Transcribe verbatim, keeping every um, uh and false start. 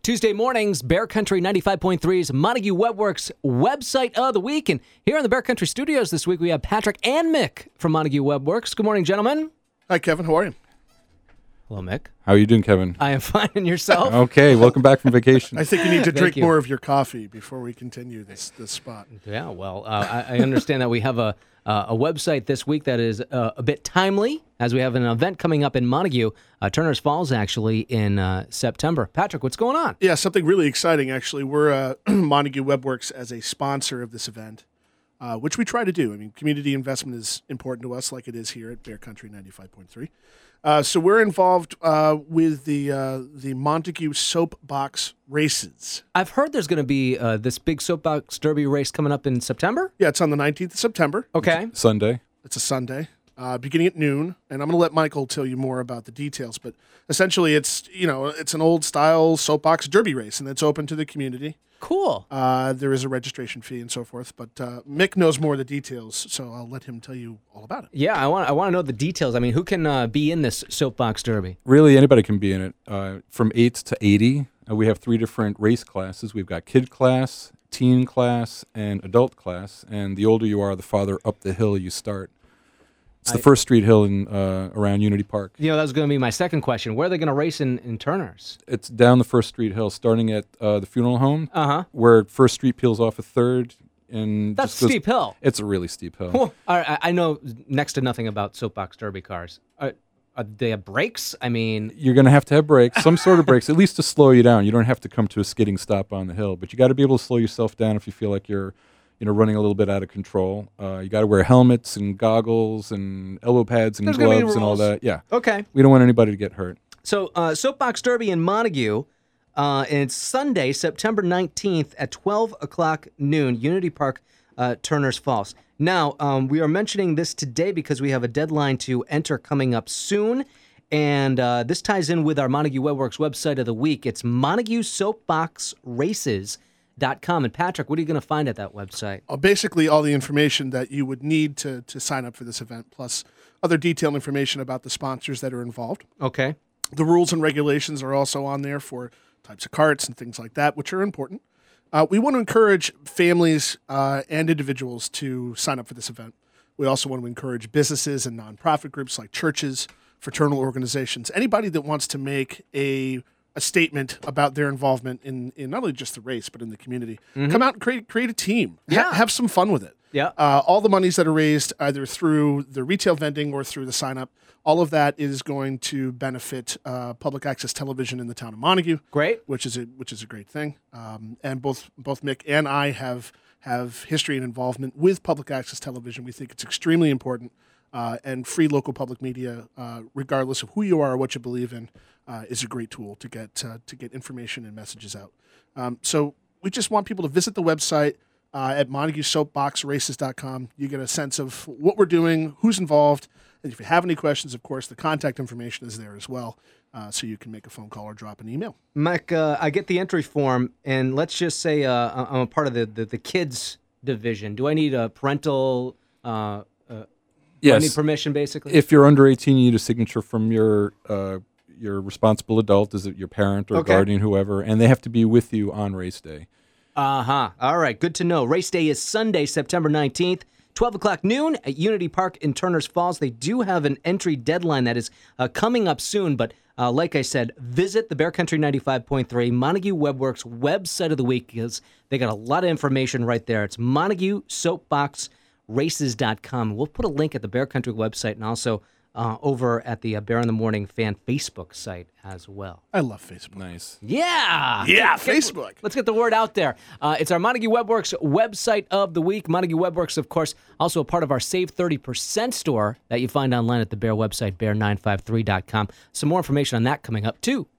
Tuesday mornings, Bear Country ninety-five point three's Montague Webworks website of the week. And here in the Bear Country studios this week, we have Patrick and Mick from Montague Webworks. Good morning, gentlemen. Hi, Kevin. How are you? Hello, Mick. How are you doing, Kevin? I am fine. And yourself? Okay, welcome back from vacation. I think you need to drink you. more of your coffee before we continue this this spot. Yeah, well, uh, I, I understand that we have a uh, a website this week that is uh, a bit timely, as we have an event coming up in Montague, uh, Turner's Falls, actually, in uh, September. Patrick, what's going on? Yeah, something really exciting, actually. We're uh, Montague Webworks as a sponsor of this event, uh, which we try to do. I mean, community investment is important to us, like it is here at Bear Country ninety-five point three. Uh, so we're involved uh, with the uh, the Montague Soapbox Races. I've heard there's going to be uh, this big Soapbox Derby race coming up in September. Yeah, it's on the nineteenth of September. Okay. Sunday. It's a Sunday, uh, beginning at noon, and I'm going to let Michael tell you more about the details. But essentially, it's you know it's an old style soapbox derby race, and it's open to the community. Cool. Uh, there is a registration fee and so forth, but uh, Mick knows more of the details, so I'll let him tell you all about it. Yeah, I want I want to know the details. I mean, who can uh, be in this Soapbox Derby? Really, anybody can be in it. Uh, from eight to eighty, uh, we have three different race classes. We've got kid class, teen class, and adult class. And the older you are, the farther up the hill you start. It's the I- first street hill in uh, around Unity Park. You know, that was going to be my second question. Where are they going to race in, in Turner's? It's down the first street hill, starting at uh, the funeral home, Uh-huh. where First Street peels off a third. And That's just goes- steep hill. It's a really steep hill. Well, I, I know next to nothing about Soapbox Derby cars. Are, are they have brakes? I mean, You're going to have to have brakes, some sort of brakes, at least to slow you down. You don't have to come to a skidding stop on the hill, but you got to be able to slow yourself down if you feel like you're, you know, running a little bit out of control. Uh, you got to wear helmets and goggles and elbow pads and There's gonna be gloves and all rules. that. Yeah, okay. we don't want anybody to get hurt. So uh, Soapbox Derby in Montague, uh, and it's Sunday, September nineteenth at twelve o'clock noon, Unity Park, uh, Turner's Falls. Now, um, we are mentioning this today because we have a deadline to enter coming up soon, and uh, this ties in with our Montague Webworks website of the week. It's Montague Soapbox Races dot com. And Patrick, what are you going to find at that website? Uh, basically, all the information that you would need to, to sign up for this event, plus other detailed information about the sponsors that are involved. Okay. The rules and regulations are also on there for types of carts and things like that, which are important. Uh, we want to encourage families uh, and individuals to sign up for this event. We also want to encourage businesses and nonprofit groups like churches, fraternal organizations, anybody that wants to make a a statement about their involvement in, in not only just the race, but in the community. Come out and create, create a team. Ha- Yeah. have some fun with it. Yeah. Uh, all the monies that are raised either through the retail vending or through the sign up, all of that is going to benefit uh, public access television in the town of Montague. Great. Which is a which is a great thing. Um, and both both Mick and I have have history and involvement with public access television. We think it's extremely important. Uh, and free local public media, uh, regardless of who you are or what you believe in, uh, is a great tool to get uh, to get information and messages out. Um, so we just want people to visit the website uh, at Montague Soapbox Races dot com. You get a sense of what we're doing, who's involved, and if you have any questions, of course, the contact information is there as well, uh, so you can make a phone call or drop an email. Mike, uh, I get the entry form, and let's just say uh, I'm a part of the, the, the kids division. Do I need a parental uh, uh, do I need Yes. permission, basically? If you're under eighteen, you need a signature from your uh, your responsible adult, is it your parent or Okay. guardian, whoever, and they have to be with you on race day. Uh-huh. All right, good to know. Race day is Sunday, September nineteenth, twelve o'clock noon at Unity Park in Turner's Falls. They do have an entry deadline that is uh, coming up soon, but uh, like I said, visit the Bear Country ninety-five point three Montague Webworks website of the week because they got a lot of information right there. It's Montague Soapbox Races dot com. We'll put a link at the Bear Country website and also uh, over at the uh, Bear in the Morning fan Facebook site as well. I love Facebook. Nice. Yeah. Yeah, Get- get- Facebook. Let's get the word out there. Uh, it's our Montague Webworks website of the week. Montague Webworks, of course, also a part of our Save thirty percent store that you find online at the Bear website, bear nine five three dot com. Some more information on that coming up, too.